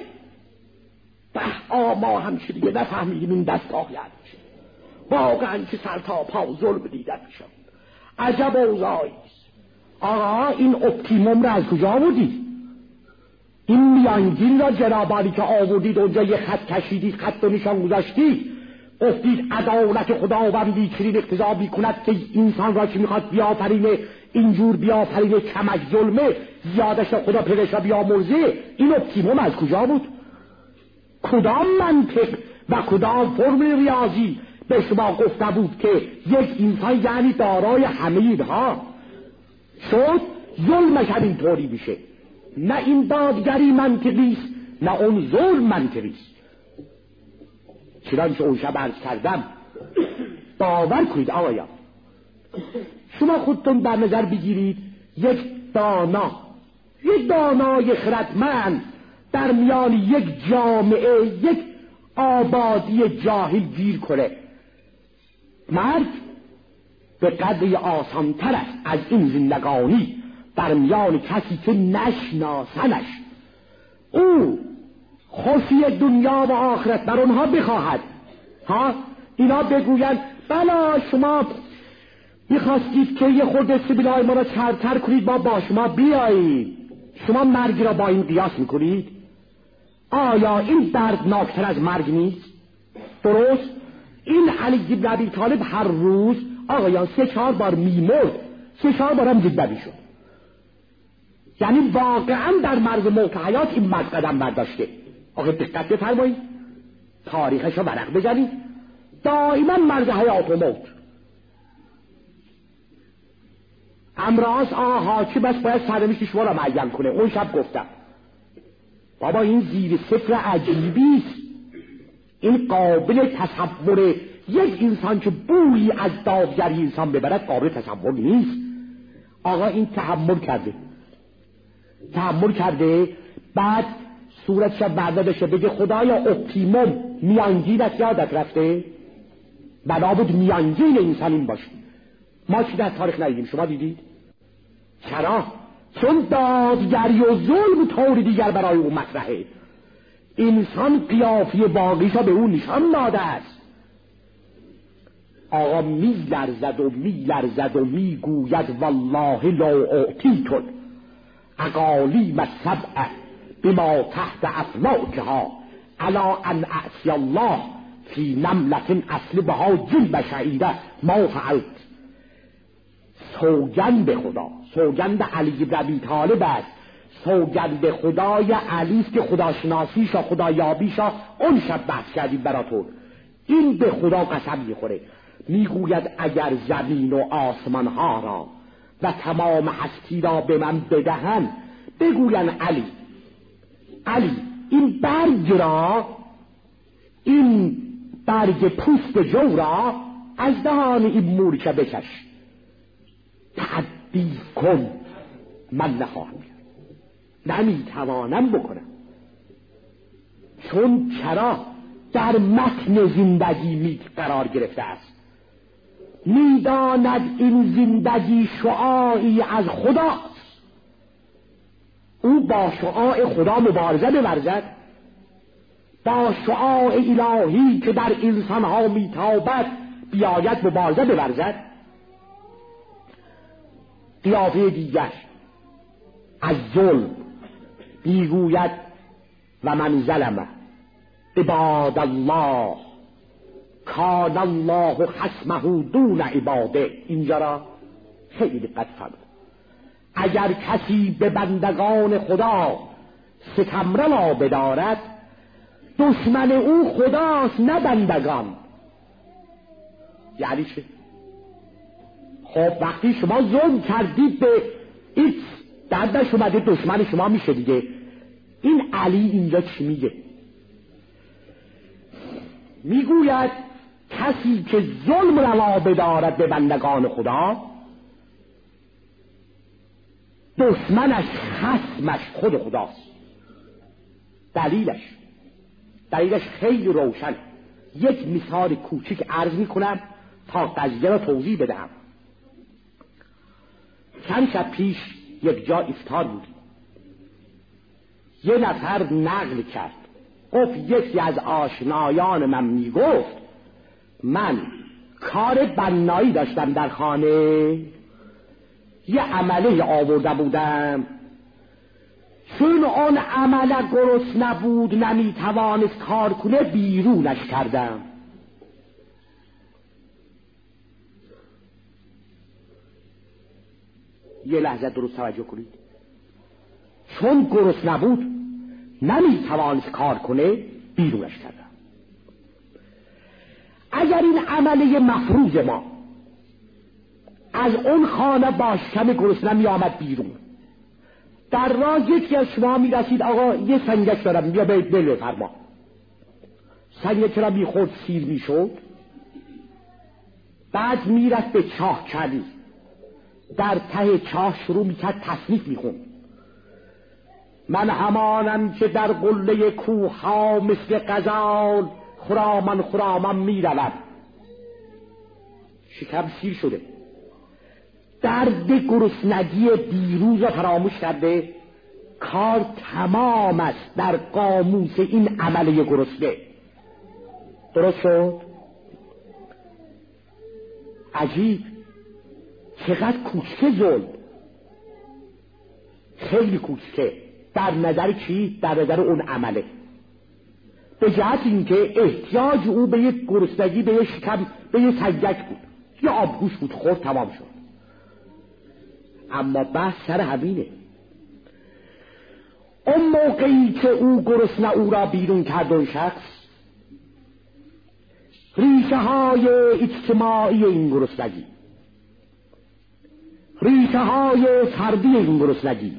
Speaker 2: به ما همشه دیگه نفهمیدیم این دست آخیت میشه. واقعا که سر تا پا ظلم دیدن میشه. عجب اوضاعیست. آقا این اپتیموم را از کجا آوردید؟ این میانگین را جنابالی که آوردید اونجا یه خط کشیدید، خط و نشان گذاشتید، گفتید عدالت خداوندی چنین اقتضا میکند که انسان را که میخواد بیافرینه اینجور بیافرینه کمک ظلمه، زیادش خدا پدرشا بیامرزه. این اپتیموم از کجا بود؟ کدام منطق و کدام فرمول ریاضی به شما گفته بود که یک انسان یعنی دارای همه اینها شد ظلمش همین طوری میشه؟ نه این دادگری منطقیست نه اون ظلم منطقیست. چنانچه اون شب عرض کردم، باور کنید آقایان، شما خودتون در نظر بگیرید یک دانا، یک دانای خردمند در میان یک جامعه، یک آبادی جاهل گیر کنه. مرگ به قدری آسانتر است از این زندگانی در میان کسی که نشناسنش. او خوشی دنیا و آخرت بر اونها بخواهد. ها اینا بگویند بلا شما میخواستید که یه خورده سبیلای ما را چرتر کنید، ما با شما بیایید. شما مرگ را با این قیاس میکنید؟ آیا این دردناکتر از مرگ نیست؟ درست؟ این علی بن ابی طالب هر روز آقایان سه چهار بار میمرد، سه چهار بار هم زنده میشد. یعنی واقعا در مرز موت حیات این مرد قدم برداشته. آقا دقت بفرمایید، تاریخش رو ورق بزنید، دائما مرز حیات و موت. امراض آقا حاکم است باید سرنوشت شما را معین کنه. اون شب گفتم بابا این زیر صفر عجیبیست، این قابل تصور یک انسان که بویی از دادگری انسان ببرد قابل تصور نیست. آقا این تحمل کرده تحمل کرده بعد صورتش برداشته بگه خدایا اپتیموم میانگینت یادت رفته؟ بنا بود میانگین انسان این باشه. ما چی در تاریخ ندیدیم؟ شما دیدید؟ چرا؟ چون دادگری و ظلم طور دیگر برای او مطرحه. انسان قیافی باقیشا به اون نشان داده است. آقا می لرزد و می لرزد و می گوید والله لا اعطیتون اقالیم السبع بما تحت افلاکها علا ان اعصی الله فی نملة اسلبها جلب شعیره ما فعلت. سوگند خدا، سوگند علی بن ابی طالب است، سوگند خدای علی است که خداشناسیشا خدایابیشا اون شب بحث کردیم براتون. این به خدا قسم میخوره، میگوید اگر زمین و آسمان ها را و تمام هستی را به من بدهند بگوین علی علی این برگ را، این برگ پوست جو را از دهان این مورچه بکش، تعدی کن. من نخواهم کرد، نمیتوانم بکنم. چون چرا در متن زندگی می قرار گرفته است، میداند این زندگی شعاعی از خداست. او با شعاع خدا مبارزه بورزد، با شعاع الهی که در انسانها میتابد بیاید مبارزه بورزد. قیافه دیگر از ظلم میگوید و من ظلم عباد الله کان الله خصمه دون عباده. اینجا را خیلی دقت فرمایید. اگر کسی به بندگان خدا ستمروا بدارد، دشمن او خداست نه بندگان. یعنی چه؟ خب وقتی شما ظلم کردید به ایت، دردش اومده دشمن شما میشه دیگه. این علی اینجا چی میگه؟ میگوید کسی که ظلم روا بدارد به بندگان خدا، دشمنش خصمش خود خداست. دلیلش دلیلش خیلی روشن. یک مثال کوچیک عرض میکنم تا قضیه را توضیح بدهم. چند شب پیش یک جا افطار بود. یه نفر نقل کرد، گفت یکی از آشنایان من میگفت من کار بنایی داشتم در خانه، یه عمله آورده بودم، چون اون عمله گرست نبود نمیتوانست کار کنه بیرونش کردم. یه لحظه درست توجه کنید. چون گرست نبود نمیتوانست کار کنه بیرونش کردم. اگر این عمله مفروض ما از اون خانه با شکم گرسنه می آمد بیرون، در راه یکی از شما می رسید آقا یه سنگک دارم بیا به دل فرما، سنگک را می خورد سیر می شد، بعد می رفت به چاه کردی، در ته چاه شروع می کرد تصنیف می خوند من همانم که در قله کوه ها مثل غزال خرامان خرامان می روم. شکم سیر شده، درد گرسنگی دیروز را فراموش کرده، کار تمام است در قاموس این عمله گرسنه. درست شد؟ عجیب، چقدر کوچکه ظلم، خیلی کوچکه در نظر کی؟ در نظر اون عمله، به جهت اینکه احتیاج او به یک گرسنگی، به یک شکم، به یک سنگک بود، یه آبگوش بود، خورد تمام شد. اما بحث سر همینه. اون موقعی که او گرسنه او را بیرون کرد اون شخص، ریشه های اجتماعی این گرسنگی، ریشه های فردی این گرسنگی،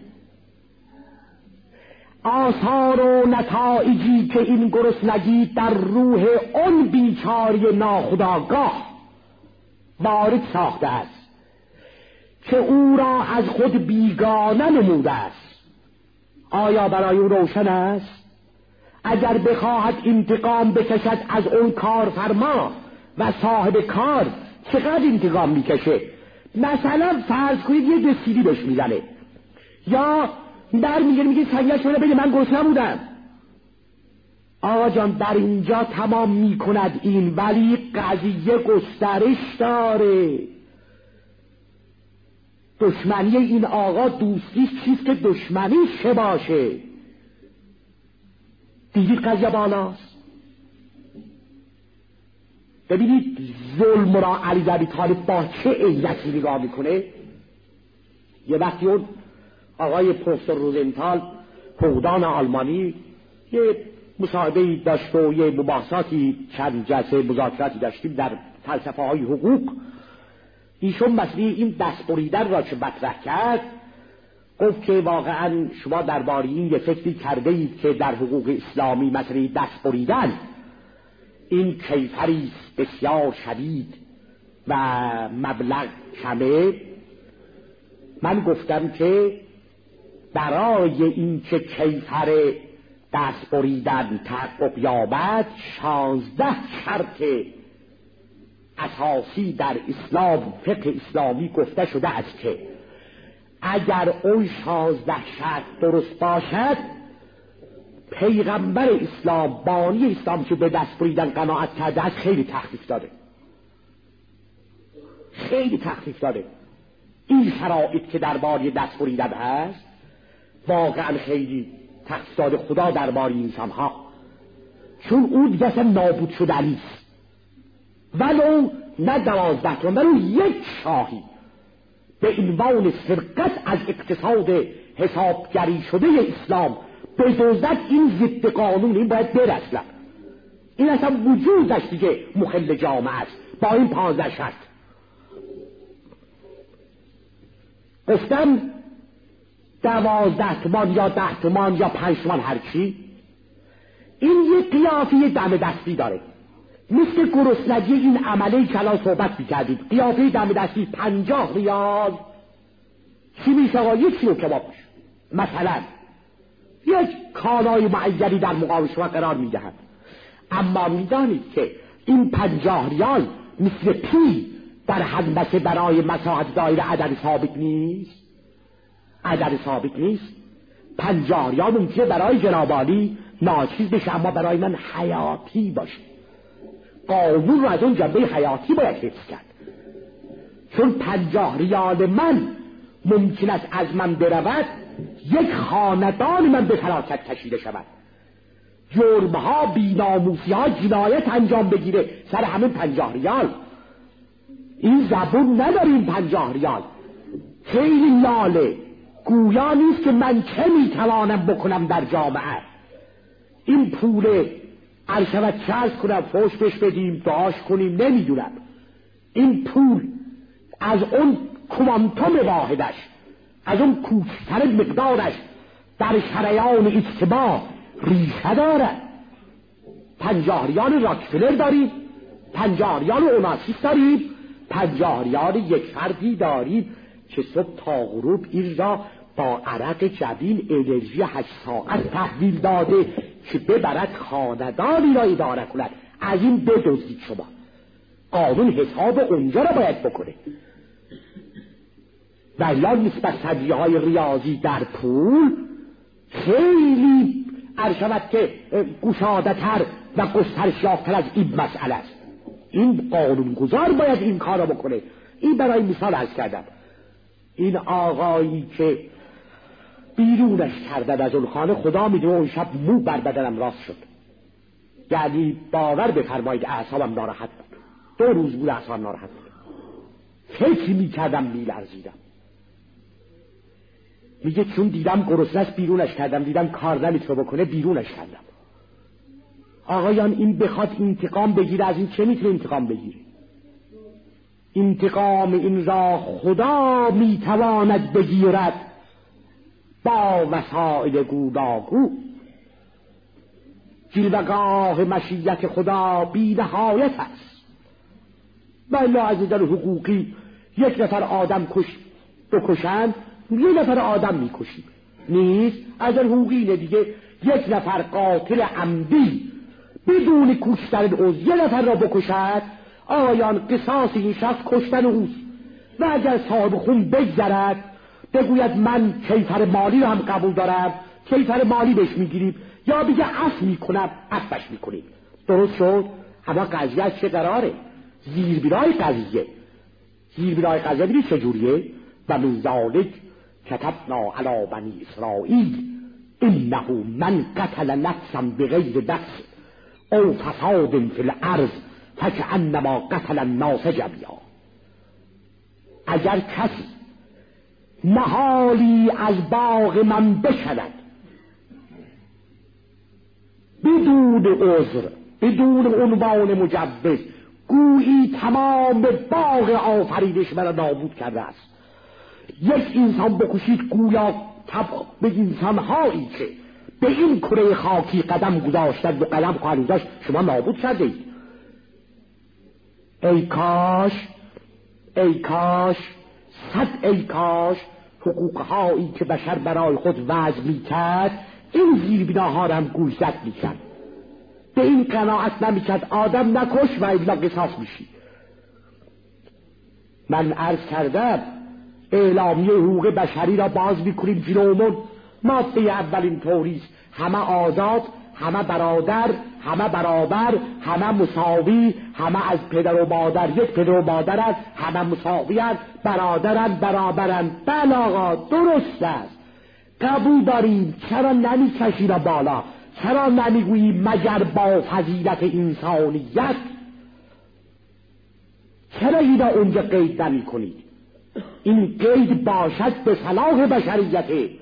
Speaker 2: آثار و نتایجی که این گرسنگی در روح اون بیچاره ناخودآگاه وارد ساخته است که او را از خود بیگانه نموده است، آیا برای او روشن است؟ اگر بخواهد انتقام بکشد از اون کارفرما و صاحب کار، چقدر انتقام میکشه؟ مثلا فرض کنید یه دستیری بهش میزنه، یا در میگه میگه سنگش رو بده من گرسنه بودم. آقا جان در اینجا تمام میکند این، ولی قضیه گسترش داره. دشمنی این آقا دوستیش چیست که دشمنیش چه باشه؟ دیدید قضیه بالاست. ببینید ظلم را علی بن ابی طالب با چه عینکی نگاه میکنه. یه وقتی اون آقای پروفسور روزنتال حقوقدان آلمانی یه مصاحبه‌ای داشت و یه مباحثاتی چند جلسه مذاکراتی داشتیم در فلسفه های حقوق، ایشون مسئله این دست بریدن را که مطرح کرد، گفت که واقعا شما درباره این یه فکری کرده اید که در حقوق اسلامی مسئله دست بریدن این کیفری بسیار شدید و مبلغ کمه. من گفتم که برای این که کیفر دست بریدن تحقق یابد شانزده شرط اساسی در اسلام، فقه اسلامی گفته شده است که اگر اون شانزده شرط درست باشد، پیغمبر اسلام، بانی اسلام که به دست بریدن قناعت کرده است، خیلی تخفیف داده، خیلی تخفیف داده. این شرایط که درباره دست بریدن هست واقعا خیلی تخفیف داده خدا درباره انسان ها، چون اون دیگه اصلا نابود شده نیست. ولو نه دوازده تا، ولو یک شاهی به عنوان سرقت از اقتصاد حسابگری شده اسلام به دوزد، این ضد قانون، این باید بره اصلا. این اصلا وجودش دیگه مخل جامعه است با این پانزده شرط. گفتم دوازده تومان یا ده تومان یا پنج تومان هرچی، این یک قیافه دم دستی داره، مثل گرسنگی این عمله که الان صحبت می‌کردید. قیافه دم دستی پنجاه ریال چی میشه؟ آقا یک کیلو کباب میشه. مثلا یک کالای معینی در مقابل شما قرار میدهد، اما میدانید که این پنجاه ریال مثل پی در هندسه برای مساحت دایره عدد ثابت نیست، عدد ثابت نیست. پنجاه ریال ممکنه برای جنابالی ناچیز بشه، اما برای من حیاتی باشه. قانون رو از اون جنبه حیاتی باید حفظ کرد، چون پنجاه ریال من ممکن است از من برود، یک خاندان من به فلاکت کشیده شود، جرمها، بیناموسی ها، جنایت انجام بگیره سر همین پنجاه ریال. این زبون نداریم پنجاه ریال، خیلی لاله، گویا نیست که من چه میتوانم بکنم در جامعه. این پول عرشبت چرز کنم، فوش بش بدیم، دعاش کنیم، نمیدونم. این پول از اون کوانتوم واحدش، از اون کوچکتر مقدارش در شریان اجتماع ریشه دارد. پنجاه ریال راکفلر داریم، پنجاه ریال اوناسیس داریم، پنجاه ریال یک فردی داریم که صبح تا غروب این را با عرق جبین انرژی هشت ساعت تحویل داده که ببرد خاندانی را اداره کند. از این بدزدید شما. قانون حساب اونجا را باید بکنه. ولی نسبت سجیه های ریاضی در پول خیلی ارشود که گشاده تر و گسترش یافتر از این مسئله است. این قانونگذار باید این کار را بکنه. این برای مثال عرض کردم. این آقایی که بیرونش کردن از اون خانه، خدا میدونه اون شب مو بر بدنم راست شد. یعنی باور بفرمایید اعصابم ناراحت بود. دو روز بود اعصابم ناراحت بود. فکر میکردم میلرزیدم. میگه چون دیدم گرسنه است بیرونش کردم، دیدم کار نمیتونه بکنه بیرونش کردم. آقایان این بخواد انتقام بگیره از این چه میتونه انتقام بگیره؟ انتقام این را خدا میتواند بگیرد با وسائل گوناگون. جلوگاه مشیت خدا بی نهایت است. بله از در حقوقی یک نفر آدم کش بکشند، یک نفر آدم میکشید نیست. از در حقوقی اینه دیگه، یک نفر قاتل عمدی بدون کشتن اوز یک نفر را بکشد، آیان قصاص این شخص کشتن اوست. و اگر صاحب خون بگذرد بگوید من کیفر مالی رو هم قبول دارم، کیفر مالی بهش میگیریم، یا بگه عفو میکنم، عفوش میکنیم. درست شد؟ اما قضیه از چه قراره؟ زیربنای قضیه زیربنای قضیه ببینید چجوریه؟ و من ذالک کتبنا علی بنی اسرائیل انه من قتل نفسا بغیر نفس او فساد فی الارض فکأنما قتل الناس جمیعا. اگر کسی نهالی از باغ من بشود بدون عذر، بدون عنوان مجوز، گویی تمام باغ آفریدش مرا نابود کرده است. یک انسان بکشید گویا به انسانهایی که به این کره خاکی قدم گذاشتند و قدم خواهید گذاشت شما نابود کرده اید. ای کاش ای کاش صد ای کاش حقوقهایی که بشر برای خود وضع میکرد این زیربناها را هم گوشزد میکرد، به این قناعت نمیکرد آدم نکش و الا قصاص میشی. من عرض کردم اعلامیه حقوق بشری را باز میکنیم جلومون، ماده اولین طوریست، همه آزاد، همه برادر، همه برابر، همه مساوی، همه از پدر و مادر یک پدر و مادر است، همه مساوی است، برادرن برابرن. بله آقا درست است، قبول داریم. چرا نمیکشی را بالا؟ چرا نمیگویی مگر با فضیلت انسانیت؟ چرا اینا اونجا قید نمی کنید؟ این قید باشد به صلاح بشریته.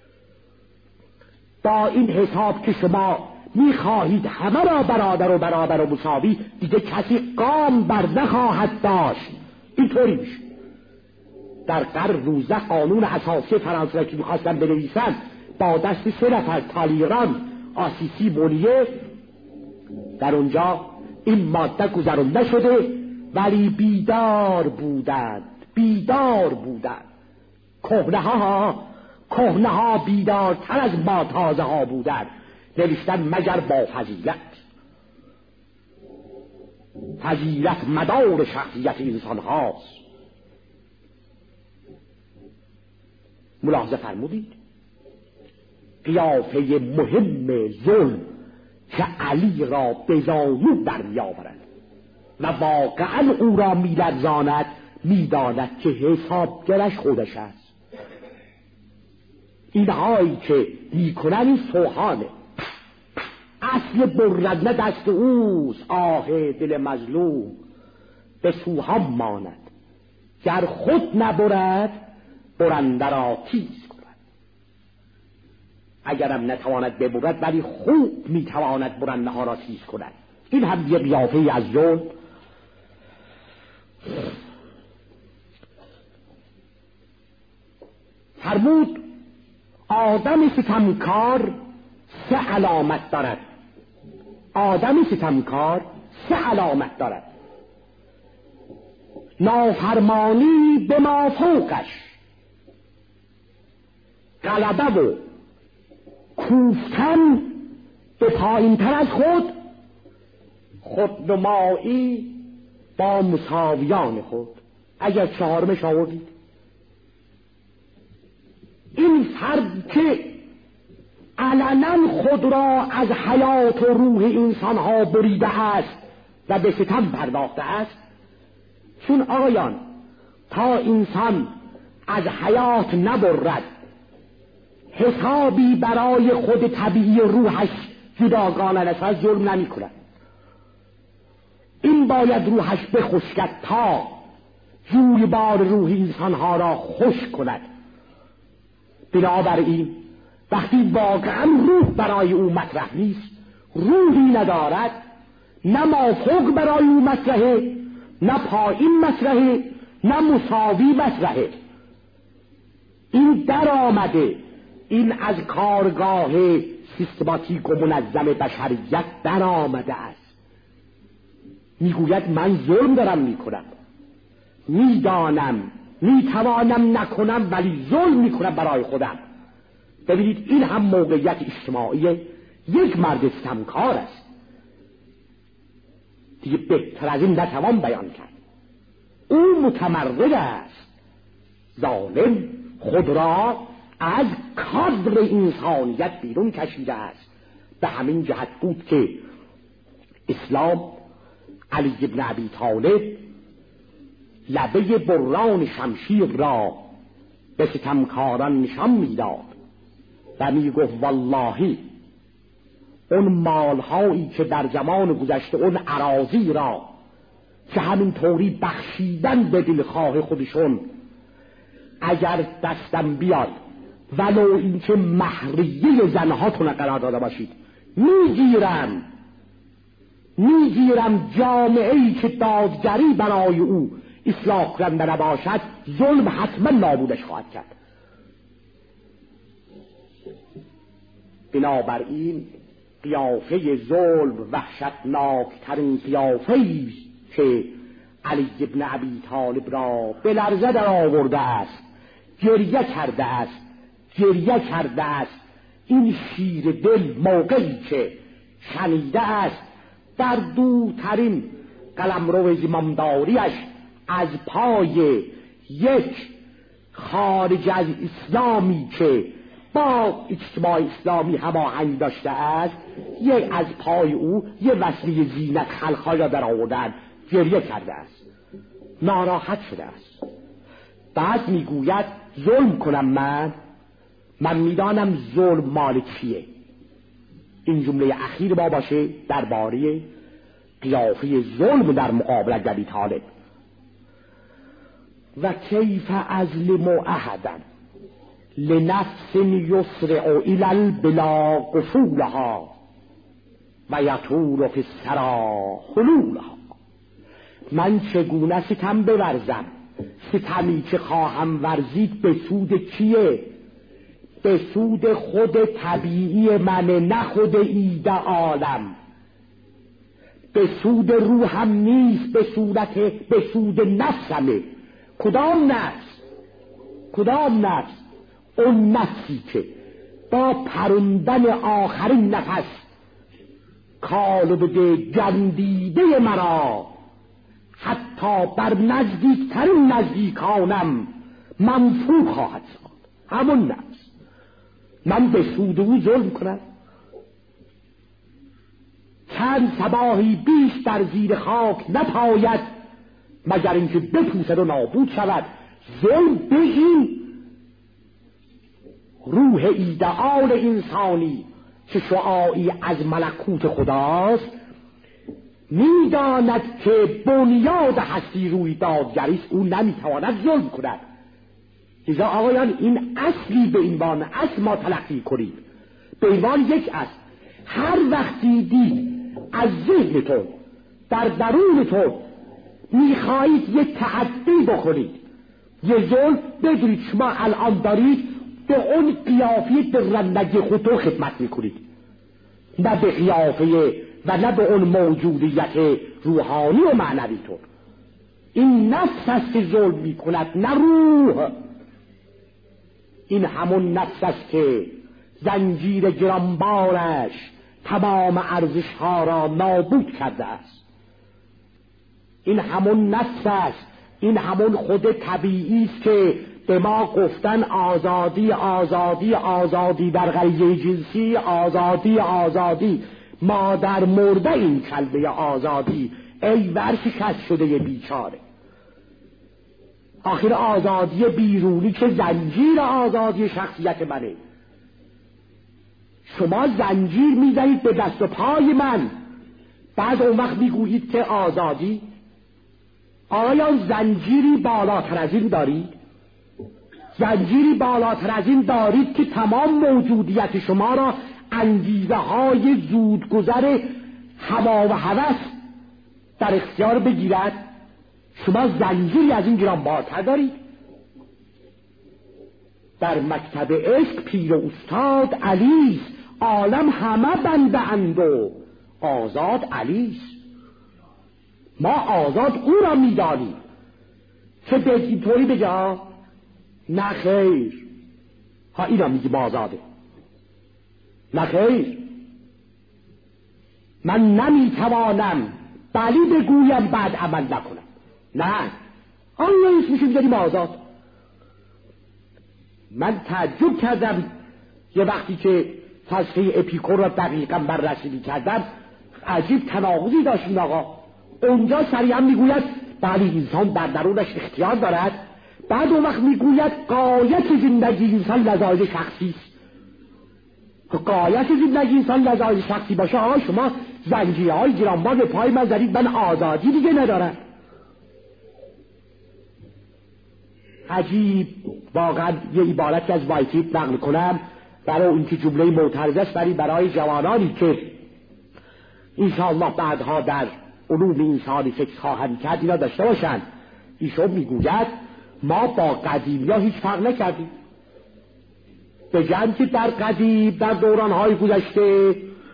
Speaker 2: با این حساب که شما میخواهید همه را برادر و برابر و مساوی، دیگه کسی قام بر نخواهد داشت. اینطوری میشه. در قرن نوزده قانون اساسی فرانسه که میخواستن بنویسن با دست سه نفر تالیران، آسیسی، مونیه، در اونجا این ماده گذرانده شده، ولی بیدار بودند بیدار بودند کهنه ها کهنه ها بیدارتر از ما تازه ها بودند. نوشتن مگر با فضیلت. فضیلت مدار شخصیت انسان هاست. ملاحظه فرمودید قیافه مهم ظلم که علی را به زانو برمی آورد و واقعا او را می لرزاند، می داند که حسابگرش خودش است. اینهایی که می کنن این سوحانه، اصل برندن دست اوست. آه دل مظلوم به سوهان ماند، گر خود نبرد برنده را تیز کند. اگرم نتواند ببرد ولی خوب میتواند برنده ها را تیز کند. این هم یه قیافه از ظلم. فرمود آدم ستمکار سه علامت دارد. آدم ستمکار سه علامت دارد: نافرمانی به مافوقش، غلبه و کوفتن به پایین تر از خود، خودنمایی با مساویان خود. اگر چهارمش آوردید، این فرد که علنا خود را از حیات و روح انسان ها بریده است و به ستم پرداخته است. چون آقایان تا انسان از حیات نبرد، حسابی برای خود طبیعی روحش جداگانه نساز ظلم نمی کند. این باید روحش بخشکد تا جویبار روح انسانها را خوش کند. بنابراین وقتی واقعا روح برای او مطرح نیست، روحی ندارد، نه مافوق برای او مطرحه، نه پایین مطرحه، نه مساوی مطرحه. این در آمده، این از کارگاه سیستماتیک و منظم بشریت در آمده است. میگوید من ظلم دارم میکنم، میدانم میتوانم نکنم ولی ظلم میکنم برای خودم. ببینید این هم موقعیت اجتماعی یک مرد ستمکار است. دیگه بهتر از این نتوان بیان کرد. او متمرد است، ظالم خود را از کادر انسانیت بیرون کشیده است. به همین جهت بود که اسلام علی بن ابی طالب لبه بران شمشیر را به ستمکاران نشان میداد و میگفت والله اون مالهایی که در زمان گذشته اون اراضی را که همین طوری بخشیدن به دلخواه خودشون، اگر دستم بیاد ولو اینکه مهریه زنهاتون قرار داده باشید میگیرم. میگیرم جامعه ای که دادگری برای او اصلاح کننده نباشد، ظلم حتما نابودش خواهد کرد. بنابراین قیافه ظلم وحشتناکترین قیافه‌ای که علی بن ابی طالب را به لرزه در آورده است. گریه کرده است گریه کرده است این شیر دل موقعی که شنیده است در دورترین قلمرو زمامداریش از پای یک خارج از اسلامی که با اجتماع اسلامی هماهنگ داشته است، یک از پای او یه وسیله زینت خلق‌ها را در آوردن. گریه کرده است، ناراحت شده است. بعد میگوید ظلم کنم من من میدانم ظلم مال چیه. این جمله اخیر ما باشه درباره قیافه ظلم در مقابل ابی طالب. و کیف ازلم احدا لنفس یسرع الی البلا قفولها و یطول فی الثری حلولها. من چگونه ستم بورزم؟ ستمی که خواهم ورزید به سود کیه؟ به سود خود طبیعی من، نه خود ایده عالم. به سود روحم نیست، به صورت به سود نفسمه. کدام نفس؟ کدام نفس؟ اون نفسی که با پروندن آخرین نفس کالبد گندیده مرا حتی بر نزدیکترین نزدیکانم منفور خواهد شد. همون نفس. من به سود او ظلم کنم؟ چند صباحی بیش در زیر خاک نپاید مگر اینکه بپوسد و نابود شود. ظلم بگیم روح ایدئال انسانی که شعاعی از ملکوت خداست میداند که بنیاد هستی روی دادگریست، او نمیتواند ظلم کند. لذا آقایان این اصلی به عنوان اصل ما تلقی کنید، به عنوان یک اصل. هر وقت دیدید از ذهنتون در درونتون میخواهید یک تعدی بکنید، یه ظلم، بدونید شما الان دارید به اون قیافه درندگی خودتون خدمت میکنید، نه به قیافه و نه به اون موجودیت روحانی و معنویتون. این نفس است که ظلم میکند، نه روح. این همون نفس است که زنجیر گرانبارش تمام ارزش ها را نابود کرده است. این همون نفس است، این همون خود طبیعی است که به ما گفتن آزادی آزادی آزادی در غریزه جنسی، آزادی آزادی. ما در مرده این کلمه آزادی ای ورشکست شده بیچاره. آخر آزادی بیرونی که زنجیر آزادی شخصیت منه. شما زنجیر میزنید به دست و پای من، بعد اون وقت میگویید که آزادی. آیا زنجیری بالاتر از این دارید؟ زنجیری بالاتر از این دارید که تمام موجودیت شما را انگیزه های زودگذر هوا و هوس در اختیار بگیرد؟ شما زنجیری از این گرانبارتر دارید؟ در مکتب عشق پیر و استاد علیست، عالم همه بنده اند و آزاد علیست. ما آزاد او را میدانیم که به اینطوری بگه نه خیر، ها این را میگی آزاده. نه خیر، من نمیتوانم بلی بگویم بعد عمل نکنم. نه، آیا ایش میشه میگیم آزاد. من تعجب کردم یه وقتی که فلسفه اپیکور را دقیقا بررسی کردم، عجیب تناقضی داشت این آقا. اونجا سریعا میگوید بلی انسان در درونش اختیار دارد، بعد اون وقت میگوید غایت زندگی انسان لذایذ شخصی است. غایت زندگی انسان لذایذ شخصی باشه، آقا شما زنجیرهای گرانبار به پای من زدید، من آزادی دیگه ندارم. عجیب. واقعا یه عبارتی از وایتیت نقل کنم برای اینکه جمله معترضه است، برای برای جوانانی که انشاءالله بعدها در علوم انسانی فکر خواهند کرد اینا داشته باشند. ایشون میگوید ما با قدیمی ها هیچ فرق نکردیم، بگن که در قدیم در دورانهای گذشته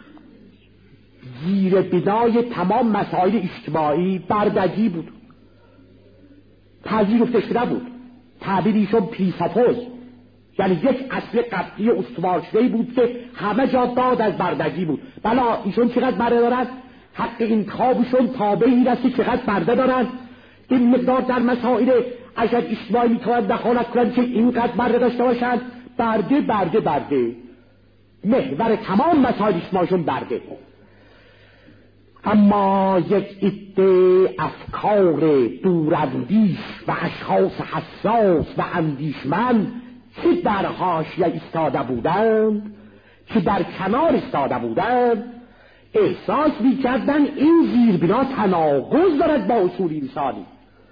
Speaker 2: زیر بنای تمام مسائل اجتماعی بردگی بود، پذیرفته شده بود. تعبیر ایشون پریساپوز، یعنی یک اصل قطعی استوار شده بود که همه جا داد از بردگی بود. بلا ایشون چقدر برده دارند؟ حق انتخابشون تابعی رسته چقدر برده دارند؟ این مقدار در مسائل اگر اجتماعی میتوانند دخالت کنند که اینقدر برده داشته باشند؟ برده برده برده محور تمام مسائل اجتماعیشون برده. اما یک عده افکار دوراندیش و اشخاص حساس و اندیشمند که در حاشیه ایستاده بودند، که در کنار ایستاده بودند، احساس می‌کردند این زیربنا تناقض دارد با اصول انسانی.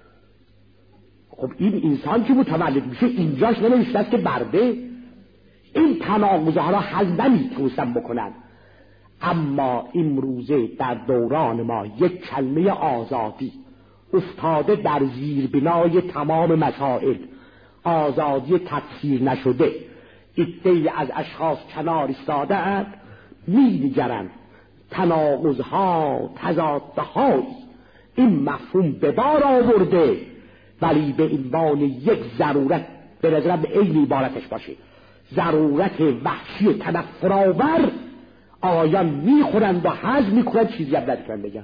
Speaker 2: خب این انسان که متولد میشه اینجاش ننوشته است که برده، این تناقض‌ها را حل نمی‌تونستن بکنن. اما امروزه در دوران ما یک کلمه آزادی افتاده در زیربنای تمام مسائل، آزادی تفسیر نشده. عده‌ای از اشخاص کنار ایستاده اند، می‌نگرند تناقض‌ها، تضادهای این مفهوم به بار آورده، ولی به عنوان یک ضرورت به نظرم به عین عبارتش باشه، ضرورت وحشی تنفرآور آیان میخورند و هضم میکنند، چیزی هم ندارن بگن.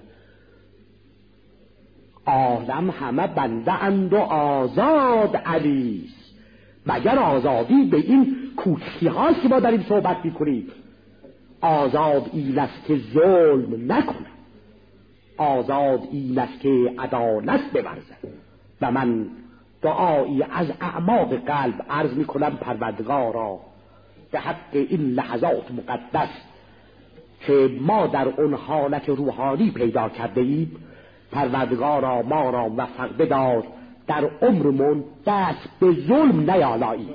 Speaker 2: عالم همه بنده اند و آزاد علیست. مگر آزادی به این کوچکی هاست که ما داریم صحبت میکنیم؟ آزاد این است که ظلم نکنه، آزاد این است که عدالت بورزد. و من دعایی از اعماق قلب عرض میکنم پروردگارا به حق این لحظات مقدس که ما در اون حالت روحانی پیدا کرده ایم، پروردگارا ما را وفق بدار در عمرمون دست به ظلم نیالاییم.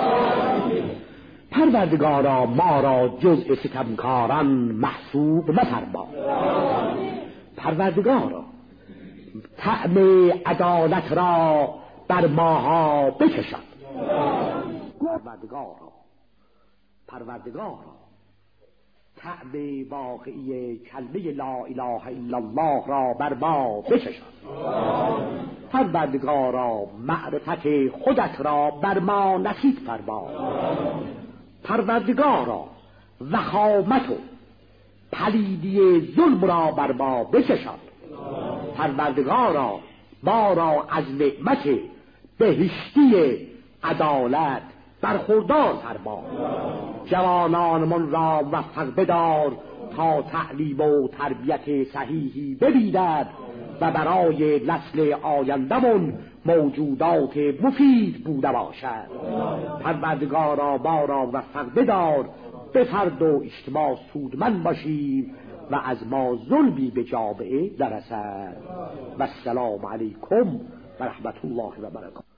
Speaker 2: پروردگارا ما را جزء ستمکاران محسوب مفرما. پروردگارا طعم عدالت را بر ماها بچشان. پروردگارا پروردگارا طعم واقعی کلمه لا اله الا الله را بر ما بچشان. پروردگارا معرفت خودت را بر ما نصیب فرما. پروردگارا وخامت و پلیدی ظلم را بر ما بچشان. پروردگارا ما را از نعمت بهشتی عدالت برخوردار فرما. جوانانمون را موفق بدار تا تعلیم و تربیت صحیحی ببیند و برای نسل آیندمون موجودات مفید بوده باشد. پروردگارا ما را موفق بدار به فرد و اجتماع سودمند باشیم و از ما ظلمی به جامعه نرسد. و السلام علیکم و رحمت الله و برکاته.